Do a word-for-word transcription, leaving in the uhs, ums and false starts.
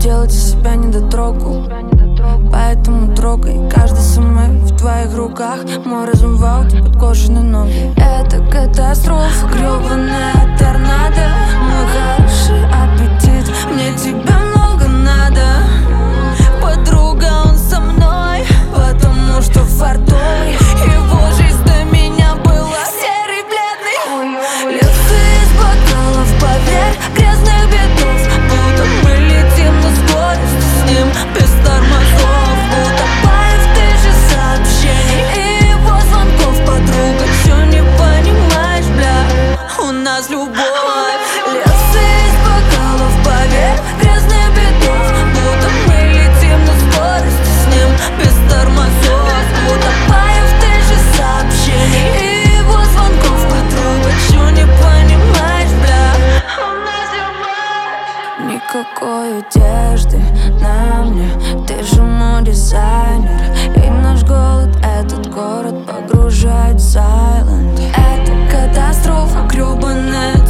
делать из себя недотрогу, поэтому трогай каждый самый в твоих руках. Мой разум в ауте, подкошены ноги. Это катастрофа, гребаная торнадо. Мой хороший аппетит, мне тебя много надо. Подруга, он со мной, потому что фартовый. Его жизнь до меня была серый, бледный. Лица из бокалов, поверь, грязных бедов. Будто мы летим на скорости с ним, без тормозов. Утопая в тысяче сообщений и его звонков. Подруга, чё не понимаешь, бля, у нас любовь. Лица из бокалов, поверь, грязных бедов. Будто мы летим на скорости с ним, без тормозов. Утопая в тысяче сообщений и его звонков. Подруга, чё не понимаешь, бля, у нас любовь. Никакой одежды на мне, ты же мой дизайнер. И наш голод этот город погружает в сайлент. Это катастрофа, гребаная